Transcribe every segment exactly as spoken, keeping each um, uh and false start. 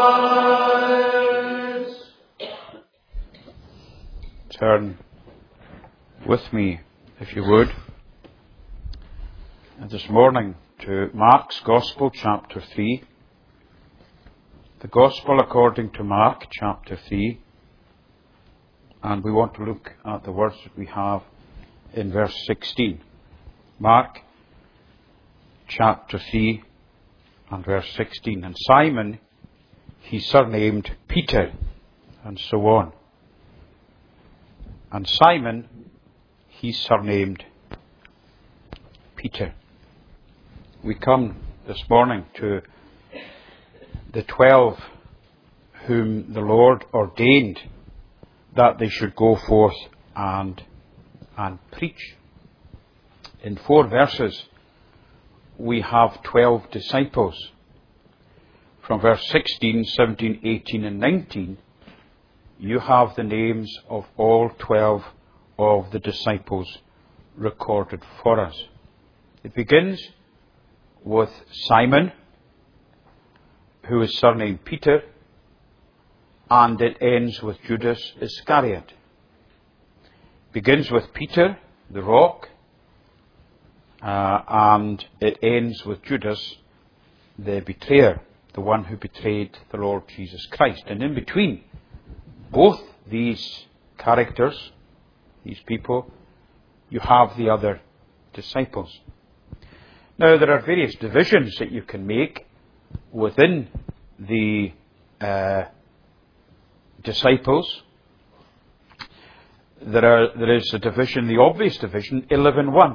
Christ. Turn with me, if you would, this morning to Mark's Gospel, chapter three. The Gospel according to Mark, chapter three. And we want to look at the words that we have in verse sixteen. Mark, chapter three, and verse sixteen. And Simon, he surnamed Peter, and so on. And Simon, he surnamed Peter. We come this morning to the twelve whom the Lord ordained that they should go forth and, and preach. In four verses, we have twelve disciples. From verse sixteen, seventeen, eighteen, and nineteen, you have the names of all twelve of the disciples recorded for us. It begins with Simon, who is surnamed Peter, and it ends with Judas Iscariot. It begins with Peter, the rock, uh, and it ends with Judas, the betrayer, the one who betrayed the Lord Jesus Christ. And in between both these characters, these people, you have the other disciples. Now, there are various divisions that you can make within the uh, disciples. There, are, there is a division, the obvious division, eleven one.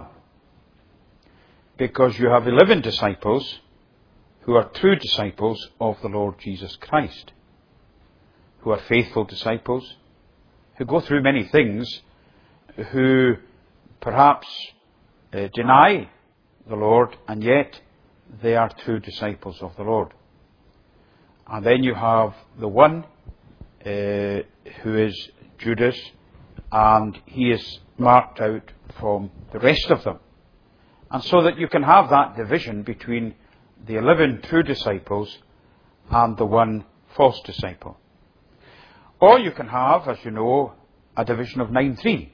Because you have eleven disciples who are true disciples of the Lord Jesus Christ, who are faithful disciples, who go through many things, who perhaps uh, deny the Lord, and yet they are true disciples of the Lord. And then you have the one uh, who is Judas, and he is marked out from the rest of them. And so that you can have that division between the eleven true disciples and the one false disciple. Or you can have, as you know, a division of nine three.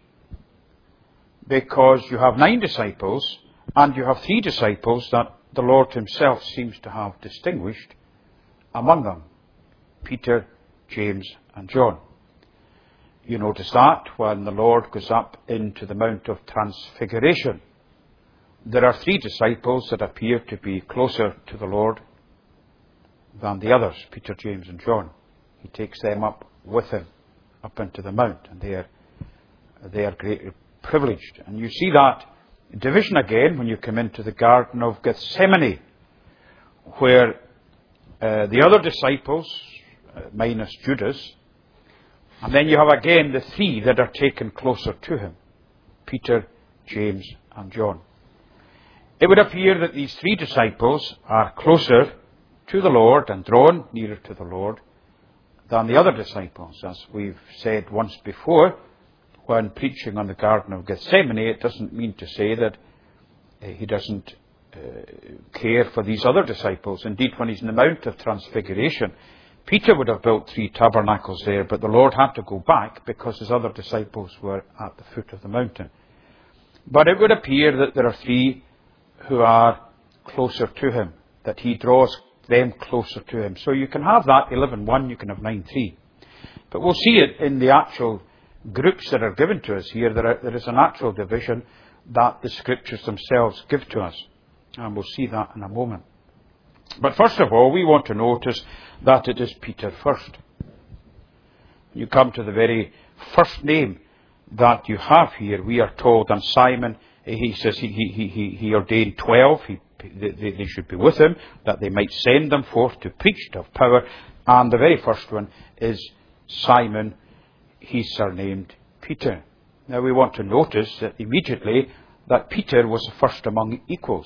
Because you have nine disciples, and you have three disciples that the Lord himself seems to have distinguished among them: Peter, James, and John. You notice that when the Lord goes up into the Mount of Transfiguration, there are three disciples that appear to be closer to the Lord than the others, Peter, James, and John. He takes them up with him, up into the mount, and they are, they are greatly privileged. And you see that division again when you come into the Garden of Gethsemane, where uh, the other disciples, uh, minus Judas, and then you have again the three that are taken closer to him: Peter, James, and John. It would appear that these three disciples are closer to the Lord and drawn nearer to the Lord than the other disciples. As we've said once before, when preaching on the Garden of Gethsemane, it doesn't mean to say that uh, he doesn't uh, care for these other disciples. Indeed, when he's in the Mount of Transfiguration, Peter would have built three tabernacles there, but the Lord had to go back because his other disciples were at the foot of the mountain. But it would appear that there are three who are closer to him, that he draws them closer to him. So you can have that eleven one, you can have nine three. But we'll see it in the actual groups that are given to us here. There, are, there is an actual division that the Scriptures themselves give to us. And we'll see that in a moment. But first of all, we want to notice that it is Peter first. You come to the very first name that you have here. We are told, and Simon, he says he, he, he, he ordained twelve. He, they, they should be with him, that they might send them forth to preach to have power. And the very first one is Simon. He's surnamed Peter. Now we want to notice that immediately that Peter was first among equals.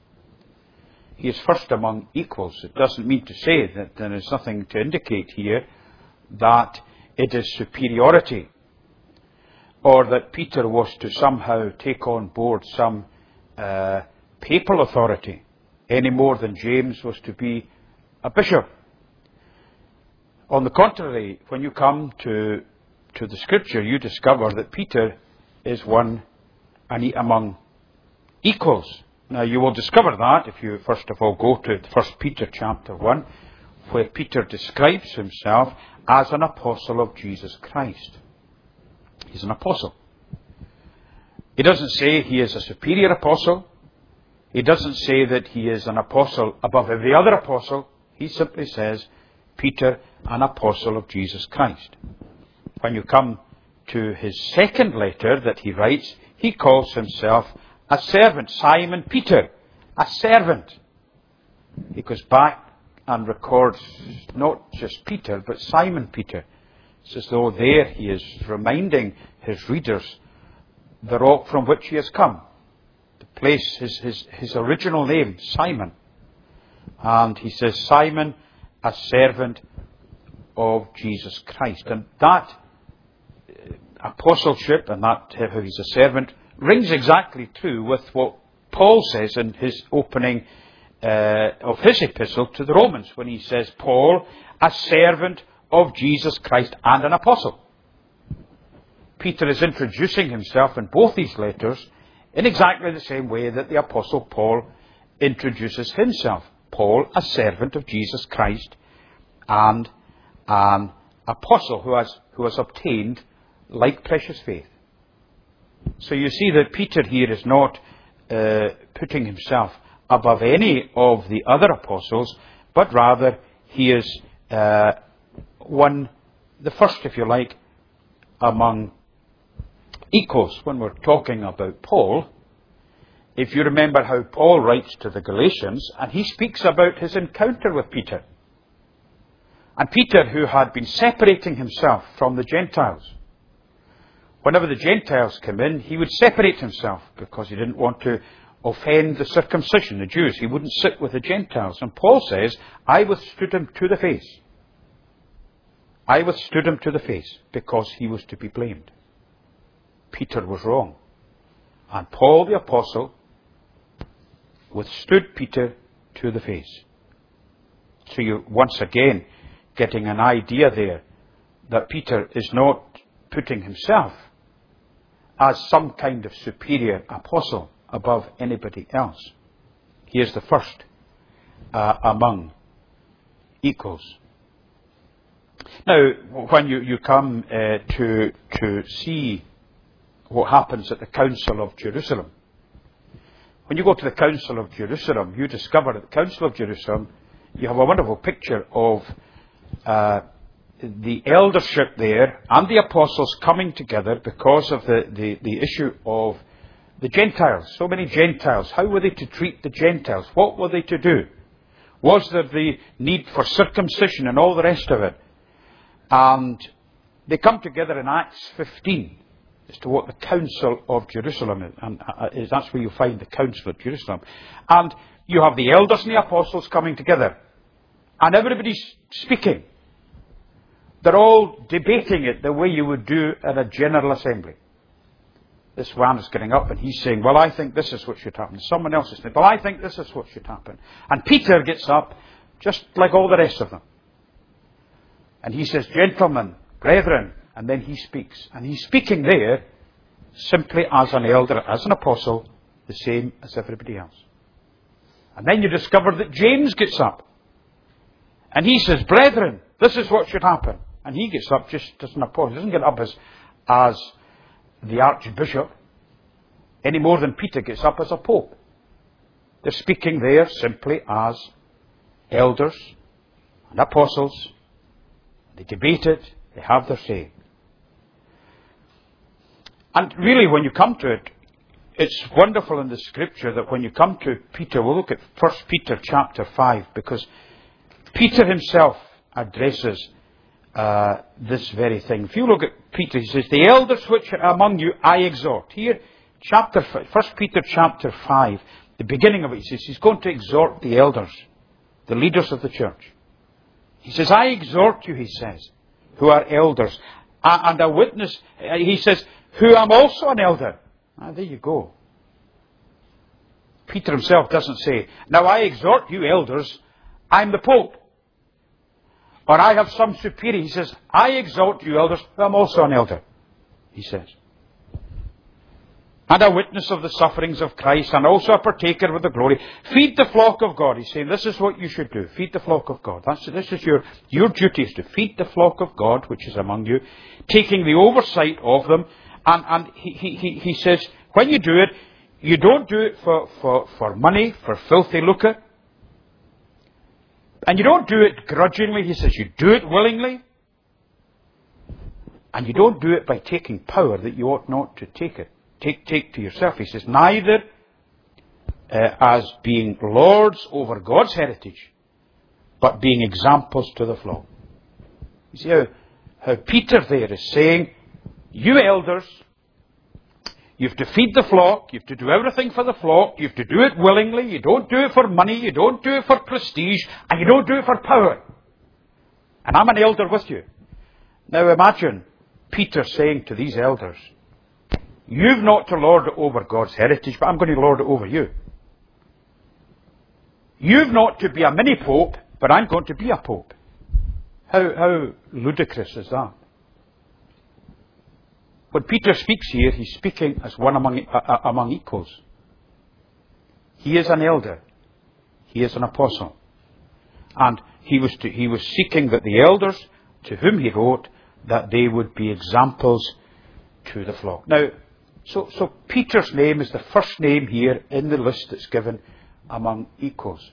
He is first among equals. It doesn't mean to say that there is nothing to indicate here that it is superiority, or that Peter was to somehow take on board some uh, papal authority, any more than James was to be a bishop. On the contrary, when you come to, to the Scripture, you discover that Peter is one and he among equals. Now, you will discover that if you first of all go to First Peter chapter one, where Peter describes himself as an apostle of Jesus Christ. He's an apostle. He doesn't say he is a superior apostle. He doesn't say that he is an apostle above every other apostle. He simply says, Peter, an apostle of Jesus Christ. When you come to his second letter that he writes, he calls himself a servant. Simon Peter, a servant. He goes back and records not just Peter, but Simon Peter. It's as though there he is reminding his readers the rock from which he has come. The place, his, his, his original name, Simon. And he says, Simon, a servant of Jesus Christ. And that apostleship and that how he's a servant rings exactly true with what Paul says in his opening uh, of his epistle to the Romans, when he says, Paul, a servant of Jesus Christ and an apostle. Peter is introducing himself in both these letters in exactly the same way that the apostle Paul introduces himself. Paul, a servant of Jesus Christ and an apostle who has, who has obtained like precious faith. So you see that Peter here is not uh, putting himself above any of the other apostles, but rather he is uh, one, the first, if you like, among equals. When we're talking about Paul, if you remember how Paul writes to the Galatians, and he speaks about his encounter with Peter. And Peter, who had been separating himself from the Gentiles. Whenever the Gentiles came in, he would separate himself because he didn't want to offend the circumcision, the Jews. He wouldn't sit with the Gentiles. And Paul says, I withstood him to the face. I withstood him to the face because he was to be blamed. Peter was wrong. And Paul the apostle withstood Peter to the face. So you're once again getting an idea there that Peter is not putting himself as some kind of superior apostle above anybody else. He is the first uh, among equals. Now, when you, you come uh, to, to see what happens at the Council of Jerusalem, when you go to the Council of Jerusalem, you discover at the Council of Jerusalem, you have a wonderful picture of uh, the eldership there and the apostles coming together because of the, the, the issue of the Gentiles. So many Gentiles. How were they to treat the Gentiles? What were they to do? Was there the need for circumcision and all the rest of it? And they come together in Acts fifteen as to what the Council of Jerusalem is. And that's where you find the Council of Jerusalem. And you have the elders and the apostles coming together. And everybody's speaking. They're all debating it the way you would do at a general assembly. This one is getting up and he's saying, well, I think this is what should happen. Someone else is saying, well, I think this is what should happen. And Peter gets up, just like all the rest of them. And he says, gentlemen, brethren, and then he speaks. And he's speaking there simply as an elder, as an apostle, the same as everybody else. And then you discover that James gets up. And he says, brethren, this is what should happen. And he gets up just as an apostle. He doesn't get up as, as the archbishop, any more than Peter gets up as a pope. They're speaking there simply as elders and apostles. They debate it. They have their say. And really, when you come to it, it's wonderful in the Scripture that when you come to Peter, we'll look at First Peter chapter five, because Peter himself addresses uh, this very thing. If you look at Peter, he says, the elders which are among you I exhort. Here, chapter First Peter chapter five, the beginning of it, he says he's going to exhort the elders, the leaders of the church. He says, I exhort you, he says, who are elders, and a witness, he says, who am also an elder. Ah, there you go. Peter himself doesn't say, now I exhort you elders, I'm the Pope. or I have some superior. He says, I exalt you, elders, who am also an elder, he says. And a witness of the sufferings of Christ, and also a partaker with the glory. Feed the flock of God. He's saying, this is what you should do. Feed the flock of God. That's, this is your, your duty, is to feed the flock of God, which is among you, taking the oversight of them. And, and he, he, he says, when you do it, you don't do it for, for, for money, for filthy lucre. And you don't do it grudgingly. He says, you do it willingly. And you don't do it by taking power that you ought not to take it. Take, take to yourself. He says, neither uh, as being lords over God's heritage, but being examples to the flock. You see how, how Peter there is saying, you elders, you have to feed the flock, you have to do everything for the flock, you have to do it willingly, you don't do it for money, you don't do it for prestige, and you don't do it for power. And I'm an elder with you. Now imagine Peter saying to these elders, you've not to lord it over God's heritage, but I'm going to lord it over you. You've not to be a mini pope, but I'm going to be a pope. How, how ludicrous is that? When Peter speaks here, he's speaking as one among, uh, among equals. He is an elder. He is an apostle. And he was, to, he was seeking that the elders to whom he wrote, that they would be examples to the flock. Now, So, so Peter's name is the first name here in the list that's given among equals.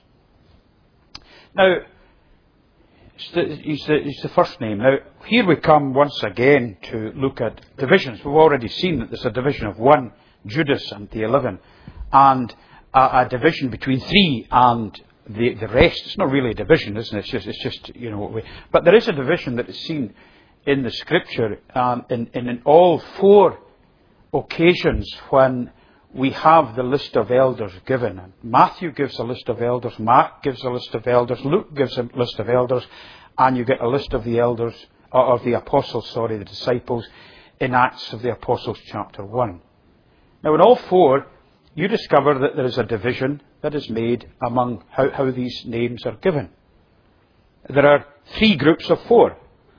Now, it's the, he's, the, he's the first name. Now, here we come once again to look at divisions. We've already seen that there's a division of one, Judas and the eleven, and a, a division between three and the, the rest. It's not really a division, isn't it? It's just, it's just you know, we, but there is a division that is seen in the Scripture, um, in, in, in all four occasions when we have the list of elders given. Matthew gives a list of elders, Mark gives a list of elders, Luke gives a list of elders, and you get a list of the elders, or of the apostles, sorry, the disciples, in Acts of the Apostles chapter one. Now in all four, you discover that there is a division that is made among how, how these names are given. There are three groups of four.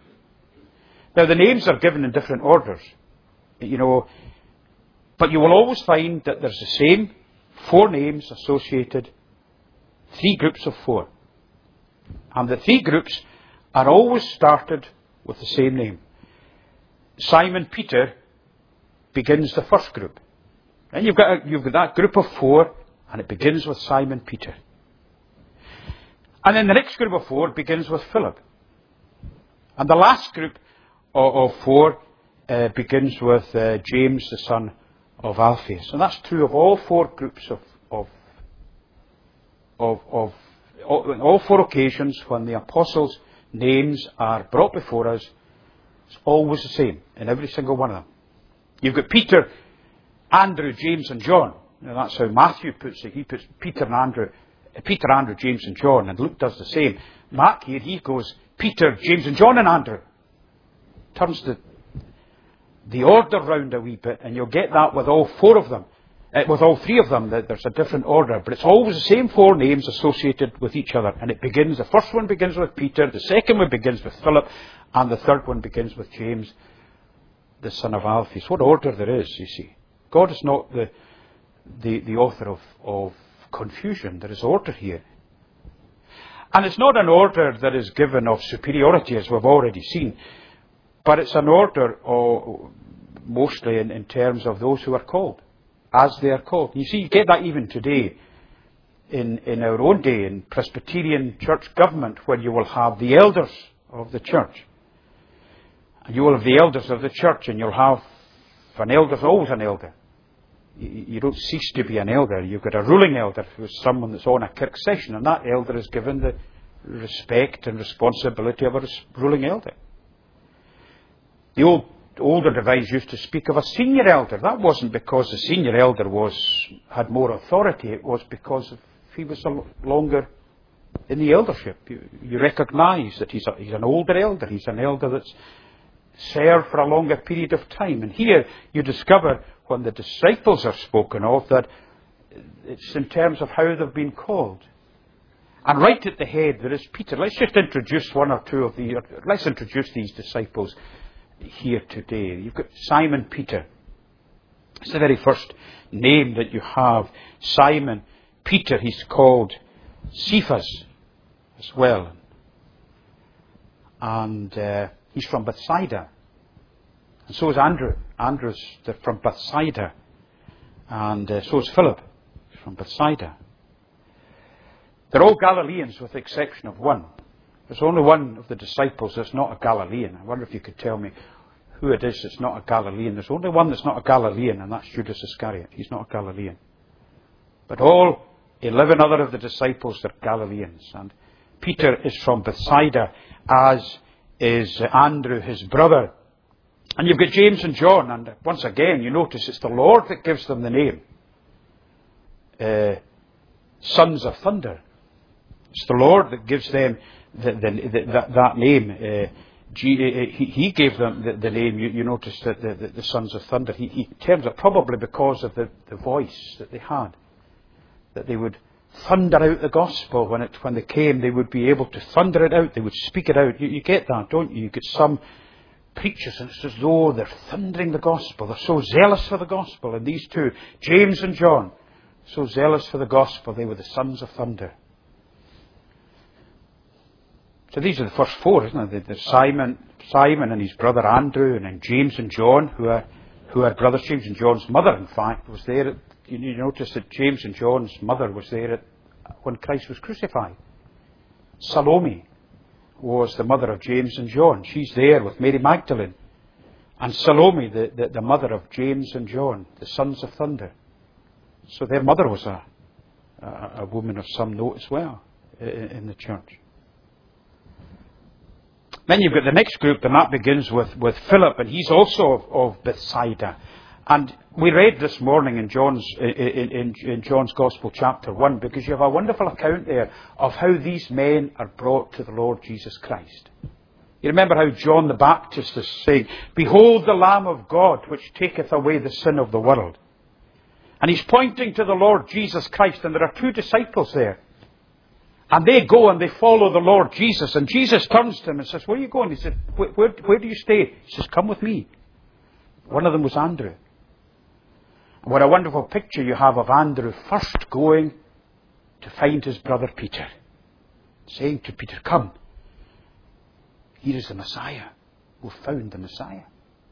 Now the names are given in different orders. You know, but you will always find that there's the same four names associated, three groups of four. And the three groups are always started with the same name. Simon Peter begins the first group. Then you've got, a, you've got that group of four, and it begins with Simon Peter. And then the next group of four begins with Philip. And the last group of, of four uh, begins with uh, James, the son of Alphaeus. And that's true of all four groups of, of, of, of all, all four occasions when the apostles' names are brought before us. It's always the same in every single one of them. You've got Peter, Andrew, James and John. Now that's how Matthew puts it. He puts Peter and Andrew, Peter, Andrew, James and John, and Luke does the same. Mark here, he goes Peter, James and John and Andrew. Turns the the order round a wee bit, and you'll get that with all four of them. Uh, with all three of them, that there's a different order, but it's always the same four names associated with each other. And it begins, the first one begins with Peter, the second one begins with Philip, and the third one begins with James, the son of Alphaeus. What order there is, you see. God is not the the, the author of, of confusion. There is order here. And it's not an order that is given of superiority, as we've already seen, but it's an order of, mostly in, in terms of those who are called, as they are called. You see, you get that even today in, in our own day, in Presbyterian church government, where you will have the elders of the church. And you will have the elders of the church, and you'll have an elder, always an elder. You, you don't cease to be an elder. You've got a ruling elder, who is someone that's on a kirk session, and that elder is given the respect and responsibility of a ruling elder. The old older divines used to speak of a senior elder. That wasn't because the senior elder was had more authority. It was because he was longer in the eldership. You, you recognise that he's, a, he's an older elder. He's an elder that's served for a longer period of time. And here you discover, when the disciples are spoken of, that it's in terms of how they've been called. And right at the head there is Peter. Let's just introduce one or two of the, let's introduce these disciples here today. You've got Simon Peter. It's the very first name that you have. Simon Peter. He's called Cephas as well. And uh, he's from Bethsaida. And so is Andrew. Andrew's from Bethsaida. And uh, so is Philip from Bethsaida. They're all Galileans with the exception of one. There's only one of the disciples that's not a Galilean. I wonder if you could tell me who it is that's not a Galilean. There's only one that's not a Galilean, and that's Judas Iscariot. He's not a Galilean. But all eleven other of the disciples are Galileans. And Peter is from Bethsaida, as is Andrew, his brother. And you've got James and John, and once again, you notice it's the Lord that gives them the name. Uh, sons of thunder. It's the Lord that gives them the, the, the, that, that name. Uh, G, he, he gave them the, the name. You, you notice that the, the, the sons of thunder. He, he terms it probably because of the, the voice that they had. That they would thunder out the gospel when it when they came. They would be able to thunder it out. They would speak it out. You, you get that, don't you? You get some preachers, and it's as though they're thundering the gospel. They're so zealous for the gospel. And these two, James and John, so zealous for the gospel, they were the sons of thunder. So these are the first four, isn't it? There's Simon, Simon and his brother Andrew, and then James and John, who are who are brothers. James and John's mother, in fact, was there. At, you, you notice that James and John's mother was there at, when Christ was crucified. Salome was the mother of James and John. She's there with Mary Magdalene. And Salome, the, the, the mother of James and John, the sons of thunder. So their mother was a, a, a woman of some note as well in, in the church. Then you've got the next group, and that begins with, with Philip, and he's also of, of Bethsaida. And we read this morning in John's in, in, in John's Gospel chapter one, because you have a wonderful account there of how these men are brought to the Lord Jesus Christ. You remember how John the Baptist is saying, "Behold the Lamb of God, which taketh away the sin of the world." And he's pointing to the Lord Jesus Christ, and there are two disciples there. And they go and they follow the Lord Jesus. And Jesus turns to him and says, "Where are you going?" He said, where, where, where do you stay? He says, "Come with me." One of them was Andrew. And what a wonderful picture you have of Andrew first going to find his brother Peter. Saying to Peter, "Come, here is the Messiah. We've found the Messiah."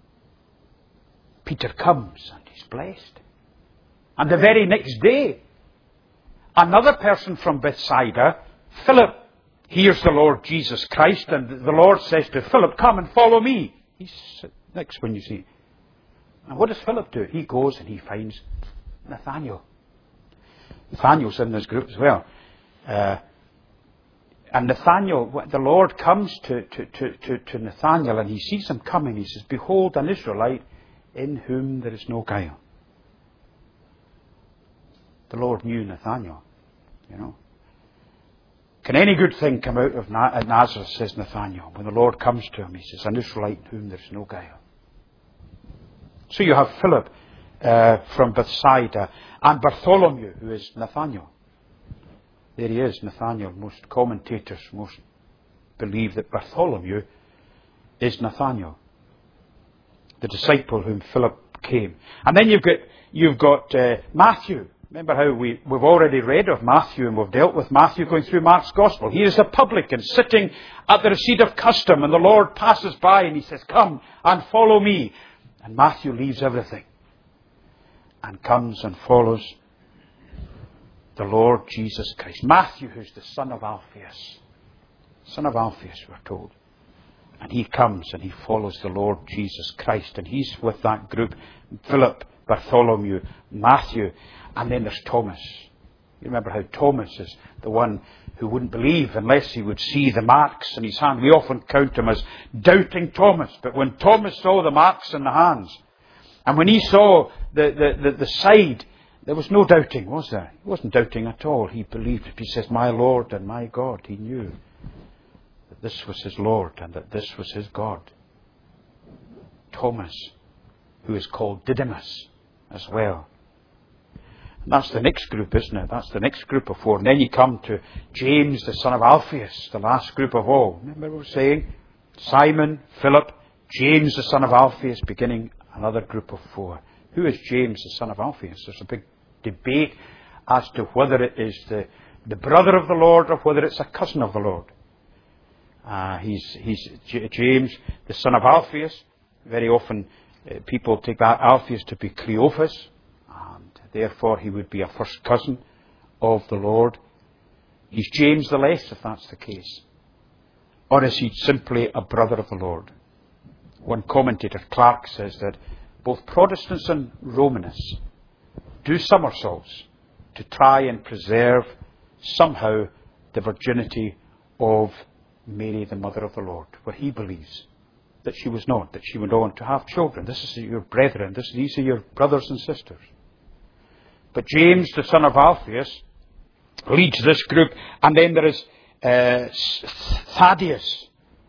Peter comes and he's blessed. And the very next day, another person from Bethsaida, Philip, hears the Lord Jesus Christ, and the Lord says to Philip, "Come and follow me." He's next one you see. And what does Philip do? He goes and he finds Nathanael. Nathanael's in this group as well. Uh, and Nathanael, the Lord comes to, to, to, to, to Nathanael, and he sees him coming. He says, "Behold, an Israelite in whom there is no guile." The Lord knew Nathanael, you know. "Can any good thing come out of Nazareth?" says Nathanael. When the Lord comes to him, he says, "An Israelite in whom there is no guile." So you have Philip uh, from Bethsaida, and Bartholomew, who is Nathanael. There he is, Nathanael. Most commentators most believe that Bartholomew is Nathanael, the disciple whom Philip came. And then you've got you've got uh, Matthew. Remember how we, we've already read of Matthew, and we've dealt with Matthew going through Mark's Gospel. He is a publican sitting at the receipt of custom, and the Lord passes by and he says, "Come and follow me." And Matthew leaves everything and comes and follows the Lord Jesus Christ. Matthew, who's the son of Alphaeus. Son of Alphaeus, we're told. And he comes and he follows the Lord Jesus Christ. And he's with that group, Philip, Bartholomew, Matthew, and then there's Thomas. You remember how Thomas is the one who wouldn't believe unless he would see the marks in his hand. We often count him as doubting Thomas. But when Thomas saw the marks in the hands, and when he saw the, the, the, the side, there was no doubting, was there? He wasn't doubting at all. He believed it. He says, "My Lord and my God." He knew that this was his Lord and that this was his God. Thomas, who is called Didymus as well. That's the next group, isn't it? That's the next group of four. And then you come to James, the son of Alphaeus, the last group of all. Remember we were saying? Simon, Philip, James, the son of Alphaeus, beginning another group of four. Who is James, the son of Alphaeus? There's a big debate as to whether it is the, the brother of the Lord or whether it's a cousin of the Lord. Uh, he's he's J- James, the son of Alphaeus. Very often uh, people take that Alphaeus to be Cleophas, and therefore he would be a first cousin of the Lord. He's James the Less, if that's the case. Or is he simply a brother of the Lord? One commentator, Clark, says that both Protestants and Romanists do somersaults to try and preserve somehow the virginity of Mary, the mother of the Lord, where he believes that she was not, that she went on to have children. This is your brethren, this, these are your brothers and sisters. But James, the son of Alphaeus, leads this group, and then there is uh, Thaddeus.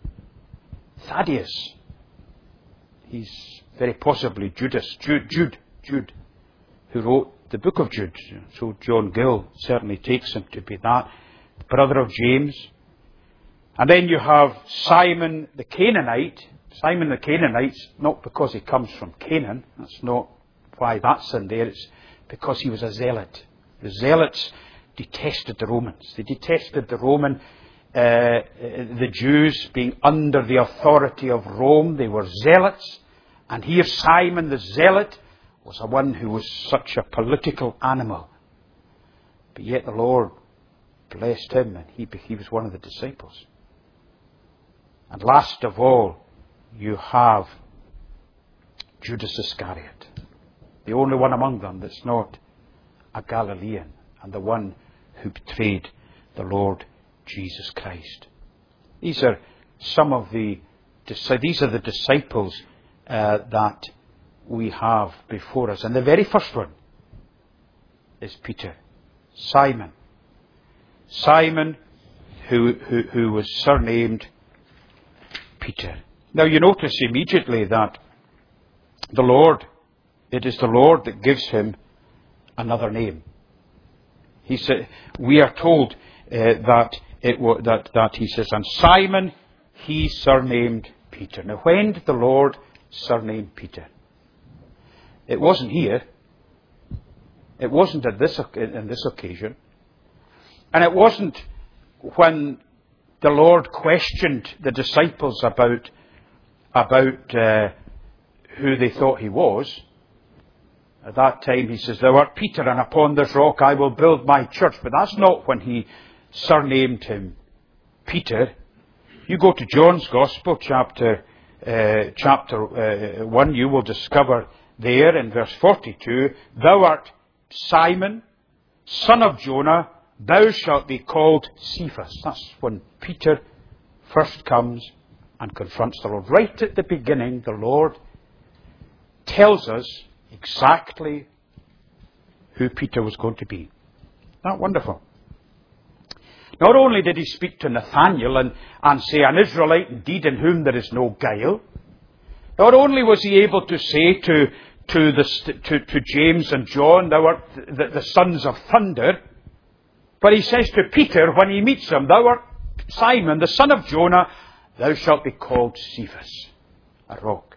Thaddeus. He's very possibly Judas, Jude, Jude, Jude, who wrote the book of Jude. So John Gill certainly takes him to be that, brother of James. And then you have Simon the Canaanite. Simon the Canaanite, not because he comes from Canaan. That's not why that's in there. It's because he was a zealot. The zealots detested the Romans. They detested the Roman, uh, the Jews being under the authority of Rome. They were zealots. And here Simon the zealot was a one who was such a political animal. But yet the Lord blessed him, and he, he was one of the disciples. And last of all, you have Judas Iscariot, the only one among them that's not a Galilean, and the one who betrayed the Lord Jesus Christ. These are some of the these are the disciples uh, that we have before us. And the very first one is Peter, Simon. Simon, who who, who was surnamed Peter. Now you notice immediately that the Lord, it is the Lord that gives him another name. He said, we are told uh, that it was that that he says, and Simon he surnamed Peter. Now when did the Lord surname Peter? It wasn't here. It wasn't at this in this occasion, and it wasn't when the Lord questioned the disciples about about uh, who they thought he was. At that time he says, thou art Peter, and upon this rock I will build my church. But that's not when he surnamed him Peter. You go to John's Gospel, chapter uh, chapter uh, one, you will discover there in verse forty-two, thou art Simon, son of Jonah, thou shalt be called Cephas. That's when Peter first comes and confronts the Lord. Right at the beginning, the Lord tells us exactly who Peter was going to be. Isn't that wonderful? Not only did he speak to Nathanael and, and say, an Israelite indeed in whom there is no guile. Not only was he able to say to, to, the, to, to James and John, thou art the, the sons of thunder. But he says to Peter when he meets him, thou art Simon, the son of Jonah, thou shalt be called Cephas, a rock.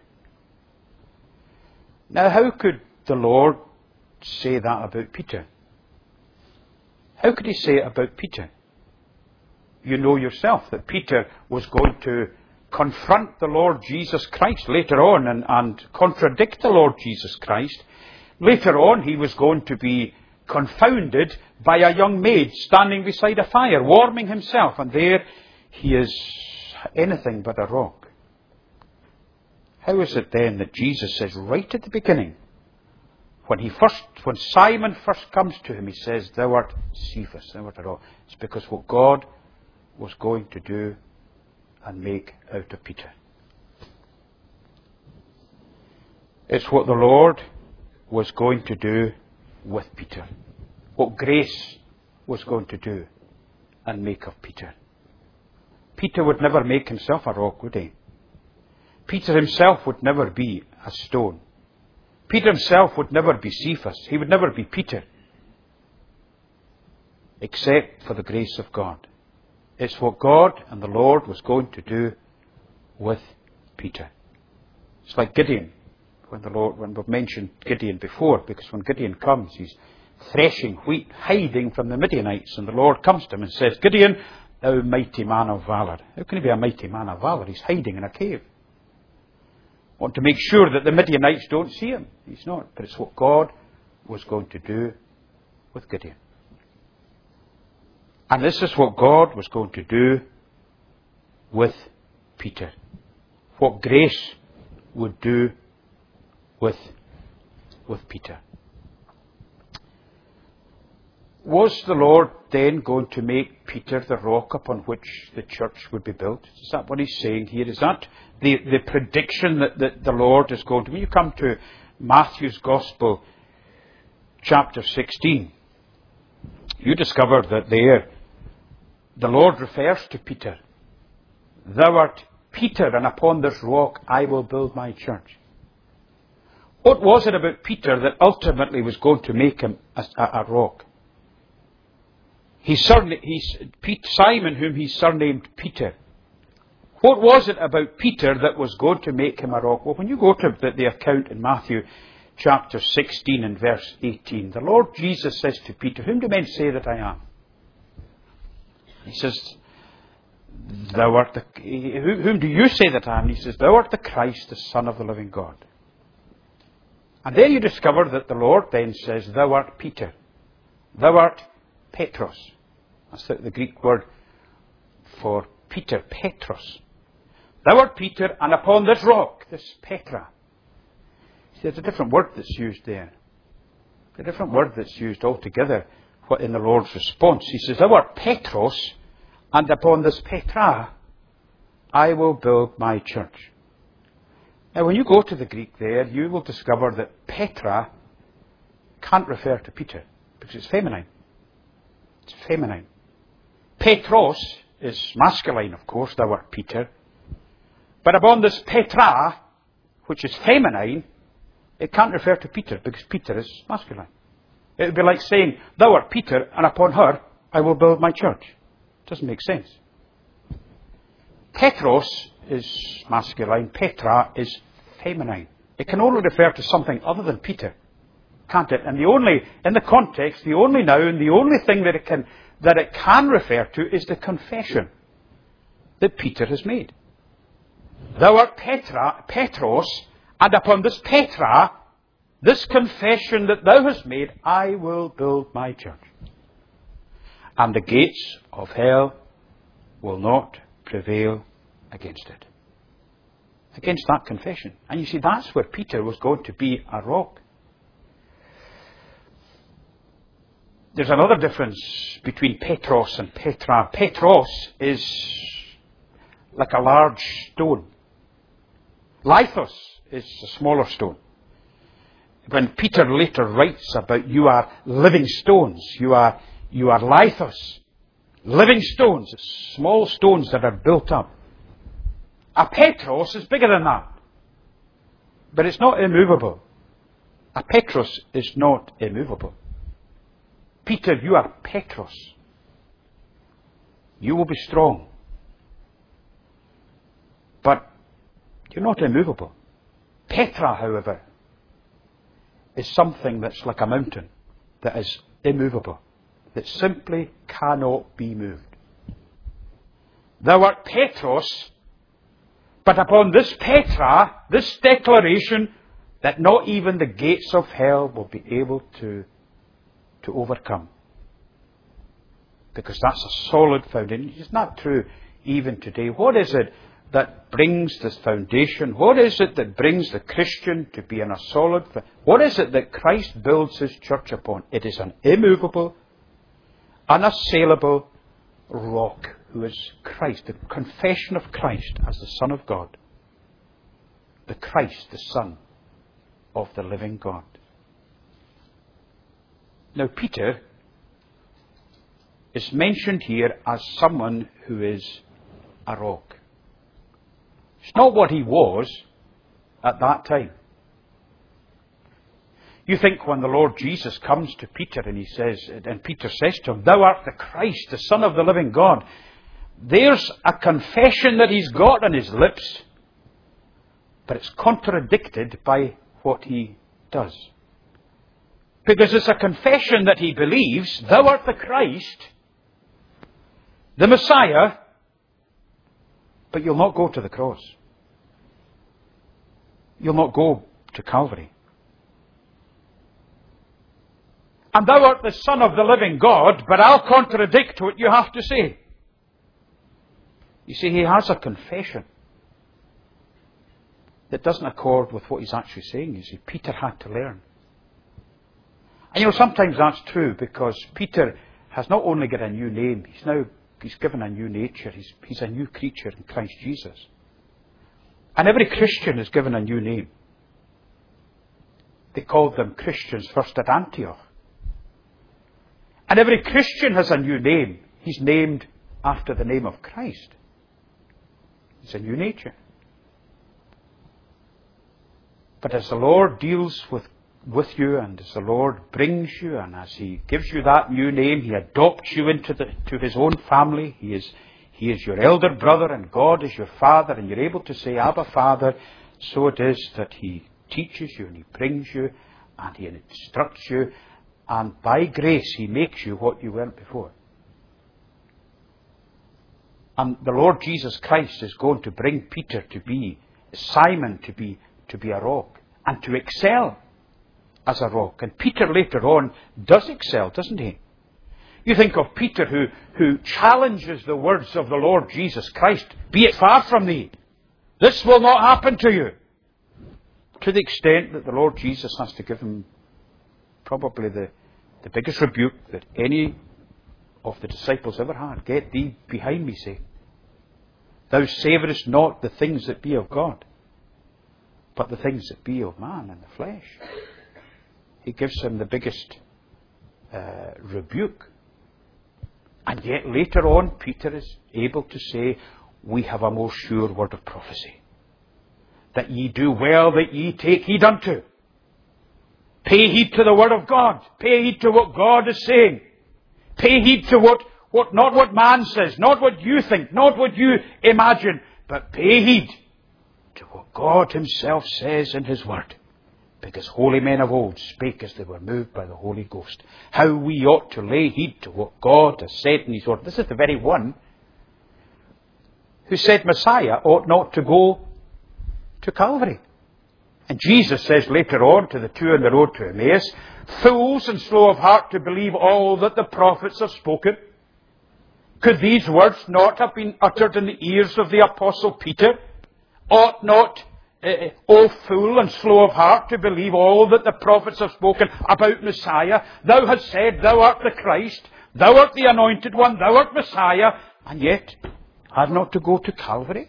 Now how could the Lord say that about Peter? How could he say it about Peter? You know yourself that Peter was going to confront the Lord Jesus Christ later on and, and contradict the Lord Jesus Christ. Later on he was going to be confounded by a young maid standing beside a fire, warming himself, and there he is anything but a rock. How is it then that Jesus says right at the beginning, when he first, when Simon first comes to him, he says, thou art Cephas, thou art a rock. It's because what God was going to do and make out of Peter. It's what the Lord was going to do with Peter. What grace was going to do and make of Peter. Peter would never make himself a rock, would he? Peter himself would never be a stone. Peter himself would never be Cephas. He would never be Peter. except for the grace of God. It's what God and the Lord was going to do with Peter. It's like Gideon, when the Lord, when we've mentioned Gideon before, because when Gideon comes, he's threshing wheat, hiding from the Midianites, and the Lord comes to him and says, Gideon, thou mighty man of valour. How can he be a mighty man of valour? He's hiding in a cave. Want to make sure that the Midianites don't see him. He's not. But it's what God was going to do with Gideon. And this is what God was going to do with Peter. What grace would do with, with Peter. Was the Lord then going to make Peter the rock upon which the church would be built? Is that what he's saying here? Is that the, the prediction that, that the Lord is going to... When you come to Matthew's Gospel, chapter sixteen, you discover that there the Lord refers to Peter. Thou art Peter, and upon this rock I will build my church. What was it about Peter that ultimately was going to make him a, a, a rock? He certainly, he's, Pete, Simon, whom he surnamed Peter. What was it about Peter that was going to make him a rock? Well, when you go to the, the account in Matthew chapter sixteen and verse eighteen, the Lord Jesus says to Peter, whom do men say that I am? He says, thou art the, whom do you say that I am? He says, thou art the Christ, the Son of the living God. And then you discover that the Lord then says, thou art Peter. Thou art Petros. That's the, the Greek word for Peter, Petros. Thou art Peter, and upon this rock, this Petra. See, there's a different word that's used there. A different word that's used altogether in the Lord's response. He says, thou art Petros, and upon this Petra I will build my church. Now, when you go to the Greek there, you will discover that Petra can't refer to Peter, because it's feminine. It's feminine. Petros is masculine, of course, thou art Peter. But upon this Petra, which is feminine, it can't refer to Peter, because Peter is masculine. It would be like saying, thou art Peter, and upon her I will build my church. It doesn't make sense. Petros is masculine, Petra is feminine. It can only refer to something other than Peter, can't it? And the only, in the context, the only noun, the only thing that it can, that it can refer to is the confession that Peter has made. Thou art Petra, Petros, and upon this Petra, this confession that thou hast made, I will build my church. And the gates of hell will not prevail against it. Against that confession. And you see, that's where Peter was going to be a rock. There's another difference between Petros and Petra. Petros is like a large stone. Lithos is a smaller stone. When Peter later writes about you are living stones, you are, you are lithos, living stones, small stones that are built up. A Petros is bigger than that. But it's not immovable. A Petros is not immovable. Peter, you are Petros. You will be strong. But you're not immovable. Petra, however, is something that's like a mountain, that is immovable, that simply cannot be moved. Thou art Petros, but upon this Petra, this declaration, that not even the gates of hell will be able to, to overcome. Because that's a solid foundation. It's not true even today. What is it that brings this foundation? What is it that brings the Christian to be in a solid... What is it that Christ builds his church upon? It is an immovable, unassailable rock, who is Christ, the confession of Christ as the Son of God. The Christ, the Son of the living God. Now, Peter is mentioned here as someone who is a rock. It's not what he was at that time. You think when the Lord Jesus comes to Peter and he says, and Peter says to him, "Thou art the Christ, the Son of the living God," there's a confession that he's got on his lips, but it's contradicted by what he does. Because it's a confession that he believes, "Thou art the Christ, the Messiah," but you'll not go to the cross. You'll not go to Calvary. "And thou art the Son of the living God," but I'll contradict what you have to say. You see, he has a confession that doesn't accord with what he's actually saying. You see, Peter had to learn. And you know, sometimes that's true, because Peter has not only got a new name, he's now he's given a new nature. He's, he's a new creature in Christ Jesus. And every Christian is given a new name. They called them Christians first at Antioch. And every Christian has a new name. He's named after the name of Christ. It's a new nature. But as the Lord deals with, with you, and as the Lord brings you, and as He gives you that new name, He adopts you into the, to His own family. He is, he is your elder brother, and God is your Father, and you're able to say, "Abba, Father." So it is that He teaches you, and He brings you, and He instructs you, and by grace He makes you what you weren't before. And the Lord Jesus Christ is going to bring Peter to be, Simon to be, to be a rock, and to excel as a rock. And Peter later on does excel, doesn't he? You think of Peter who, who challenges the words of the Lord Jesus Christ, "Be it far from thee. This will not happen to you." To the extent that the Lord Jesus has to give him probably the, the biggest rebuke that any of the disciples ever had. "Get thee behind me, Satan. Thou savourest not the things that be of God, but the things that be of man and the flesh." He gives him the biggest uh, rebuke. And yet later on, Peter is able to say, "We have a most sure word of prophecy, that ye do well that ye take heed unto." Pay heed to the word of God. Pay heed to what God is saying. Pay heed to what, what, not what man says, not what you think, not what you imagine, but pay heed to what God Himself says in His word. Because holy men of old spake as they were moved by the Holy Ghost. How we ought to lay heed to what God has said in His word. This is the very one who said Messiah ought not to go to Calvary. And Jesus says later on to the two on the road to Emmaus, "Fools and slow of heart to believe all that the prophets have spoken. Could these words not have been uttered in the ears of the Apostle Peter? Ought not, uh, O fool and slow of heart, to believe all that the prophets have spoken about Messiah? Thou hast said, Thou art the Christ, Thou art the Anointed One, Thou art Messiah, and yet are not to go to Calvary?"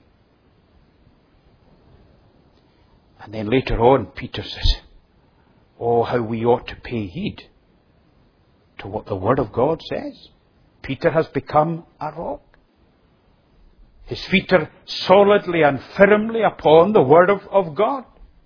And then later on, Peter says, "Oh, how we ought to pay heed to what the Word of God says." Peter has become a rock. His feet are solidly and firmly upon the Word of, of God.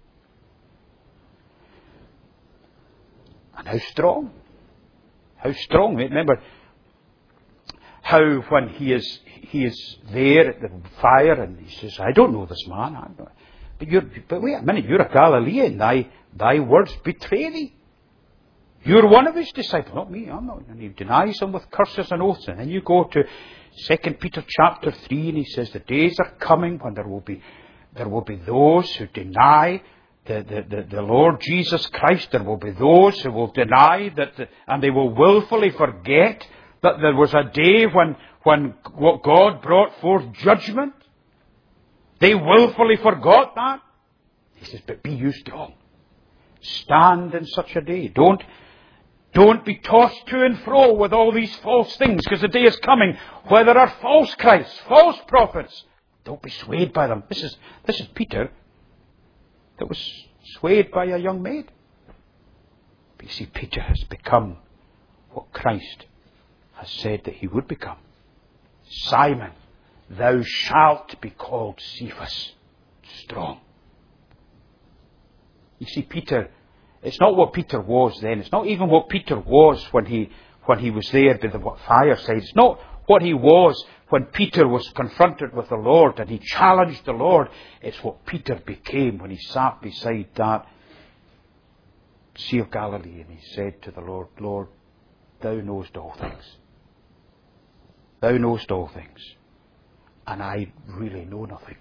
And how strong. How strong. Remember how when he is, he is there at the fire and he says, "I don't know this man. I don't know. But, you're, but wait a minute, you're a Galilean. Thy, thy words betray thee. You're one of his disciples." "Not me, I'm not." And he denies him with curses and oaths. And then you go to Second Peter chapter three, and he says, "The days are coming when there will be, there will be those who deny the, the, the, the Lord Jesus Christ. There will be those who will deny that, the, and they will willfully forget that there was a day when, when what God brought forth judgment. They willfully forgot that." He says, "But be you strong. Stand in such a day. Don't, don't be tossed to and fro with all these false things, because the day is coming where there are false Christs, false prophets. Don't be swayed by them." This is, this is Peter that was swayed by a young maid. But you see, Peter has become what Christ has said that he would become. "Simon, thou shalt be called Cephas," strong. You see, Peter It's not what Peter was then. It's not even what Peter was when he when he was there by the fireside. It's not what he was when Peter was confronted with the Lord and he challenged the Lord. It's what Peter became when he sat beside that Sea of Galilee and he said to the Lord, Lord, Thou knowest all things. Thou knowest all things. And I really know nothing.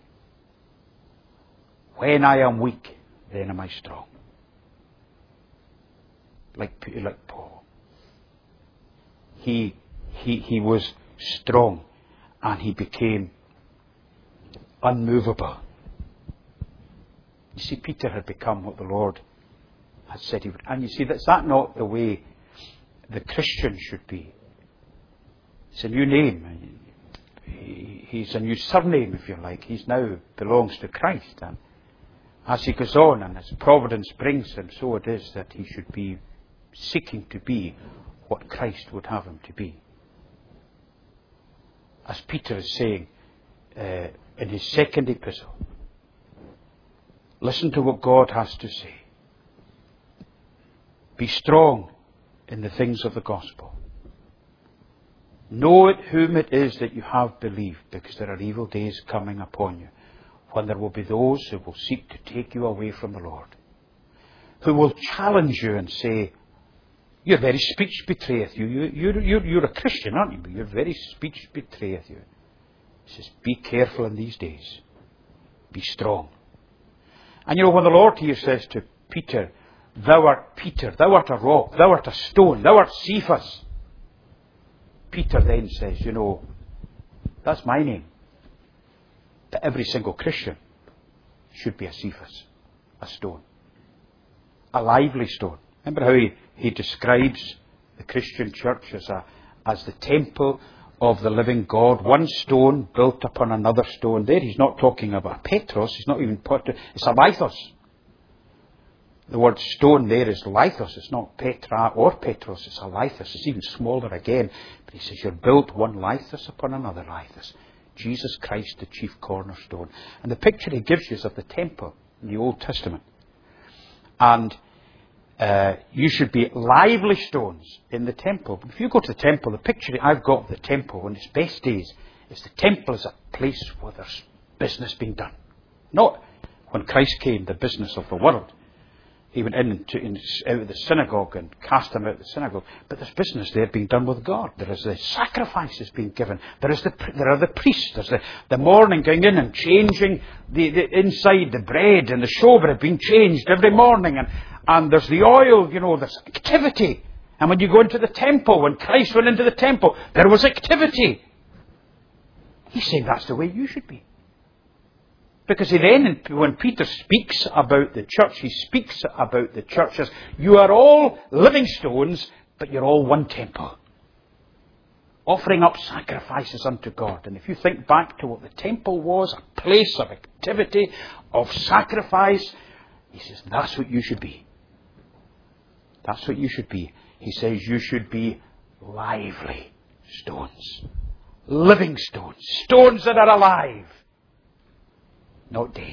When I am weak, then am I strong. Like, like Paul. He, he, he was strong and he became unmovable. You see, Peter had become what the Lord had said he would. And you see, that's that not the way the Christian should be. It's a new name. He's a new surname, if you like. He now belongs to Christ. And as he goes on and as providence brings him, so it is that he should be seeking to be what Christ would have him to be. As Peter is saying uh, in his second epistle, listen to what God has to say. Be strong in the things of the gospel. Know it whom it is that you have believed, because there are evil days coming upon you, when there will be those who will seek to take you away from the Lord, who will challenge you and say, your very speech betrayeth you. you you're, you're, you're a Christian, aren't you? But your very speech betrayeth you. He says, be careful in these days. Be strong. And you know, when the Lord here says to Peter, Thou art Peter, thou art a rock, thou art a stone, thou art Cephas. Peter then says, you know, that's my name. But every single Christian should be a Cephas, a stone. A lively stone. Remember how he, he describes the Christian church as a as the temple of the living God, one stone built upon another stone. There he's not talking about Petros, he's not even put, it's a lithos. The word stone there is lithos. It's not Petra or Petros. It's a lithos. It's even smaller again. But he says you're built one lithos upon another lithos. Jesus Christ, the chief cornerstone. And the picture he gives you is of the temple in the Old Testament. And uh, you should be lively stones in the temple. If you go to the temple, the picture I've got of the temple in its best days is the temple is a place where there's business being done. Not when Christ came, the business of the world. He went in, to, in out of the synagogue and cast them out of the synagogue. But there's business there being done with God. There is the sacrifices being given. There is the there are the priests. There's the, the morning going in and changing the, the inside, the bread and the showbread being changed every morning. And, and there's the oil, you know, there's activity. And when you go into the temple, when Christ went into the temple, there was activity. He's saying that's the way you should be. Because he then, when Peter speaks about the church, he speaks about the church as, you are all living stones, but you're all one temple. Offering up sacrifices unto God. And if you think back to what the temple was, a place of activity, of sacrifice, he says, that's what you should be. That's what you should be. He says you should be lively stones. Living stones. Stones that are alive. Not dead.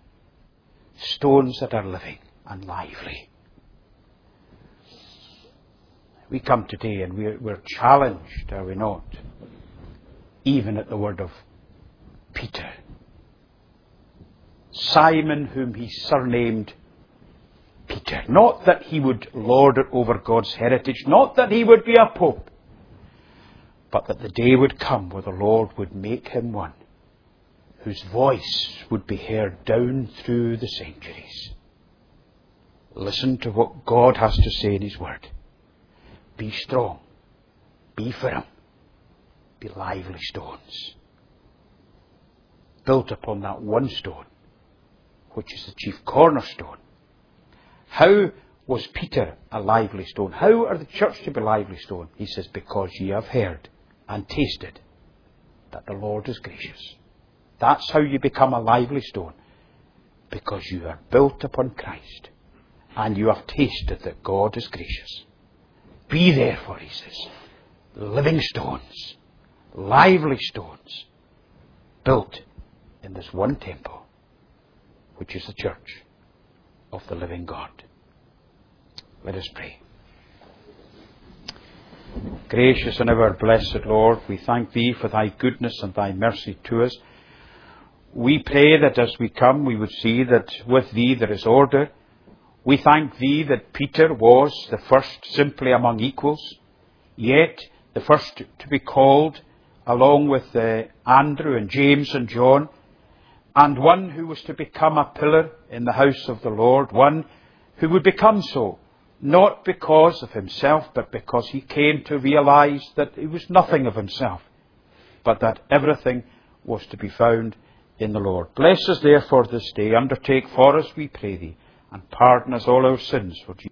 Stones that are living and lively. We come today and we're, we're challenged, are we not? Even at the word of Peter. Simon, whom he surnamed Peter. Not that he would lord it over God's heritage. Not that he would be a pope. But that the day would come where the Lord would make him one, whose voice would be heard down through the centuries. Listen to what God has to say in his word. Be strong. Be firm. Be lively stones. Built upon that one stone, which is the chief cornerstone. How was Peter a lively stone? How are the church to be lively stone? He says, because ye have heard and tasted that the Lord is gracious. That's how you become a lively stone. Because you are built upon Christ. And you have tasted that God is gracious. Be therefore, he says, living stones, lively stones, built in this one temple, which is the church of the living God. Let us pray. Gracious and ever blessed Lord, we thank Thee for Thy goodness and Thy mercy to us. We pray that as we come we would see that with Thee there is order. We thank Thee that Peter was the first simply among equals, yet the first to be called along with uh, Andrew and James and John, and one who was to become a pillar in the house of the Lord, one who would become so, not because of himself, but because he came to realize that he was nothing of himself, but that everything was to be found in the Lord. Bless us therefore this day. Undertake for us, we pray Thee, and pardon us all our sins for Jesus.